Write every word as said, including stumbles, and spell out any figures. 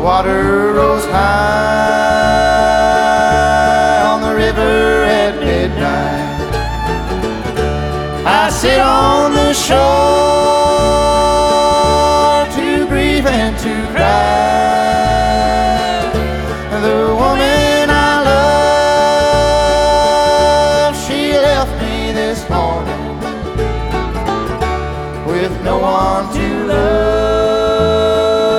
water rose high on the river at midnight. I sit on the shore to grieve and to cry. The woman I love, she left me this morning with no one to